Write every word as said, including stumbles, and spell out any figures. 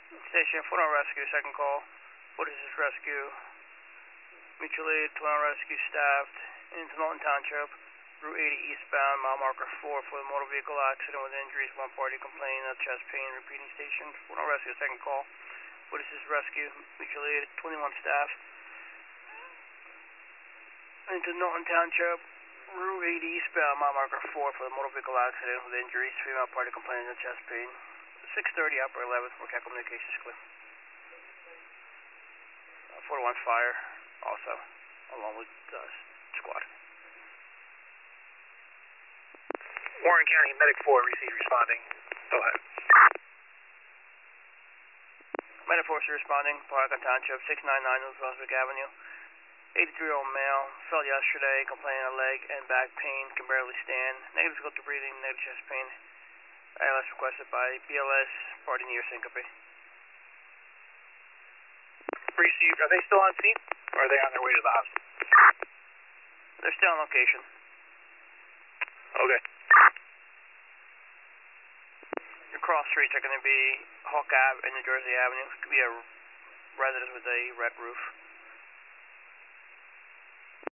Station, Foot on Rescue, second call. What is this rescue? Mutual aid, Twin on Rescue staffed into Norton Township, Route eighty eastbound, mile marker four for the motor vehicle accident with injuries. One party complaining of chest pain. Repeating station, Foot on Rescue, second call. What is this rescue? Mutual aid, twenty-one staff into Norton Township, Route eighty eastbound, mile marker four for the motor vehicle accident with injuries. Female party complaining of chest pain. six thirty, upper eleventh, Workout Communications clear. Uh, four to one fire, also, along with uh, squad. Warren County, Medic four, received, responding. Go ahead. Medic four responding, Paragon Township, six ninety-nine North Brunswick Avenue. eighty-three-year-old male, fell yesterday, complaining of leg and back pain, can barely stand. Negative difficulty breathing, negative chest pain. A L S requested by B L S, party near syncope. Received. Are they still on scene, or are they on their way to the hospital? They're still on location. Okay. Your cross streets are going to be Hawk Ave and New Jersey Avenue. It could be a residence with a red roof.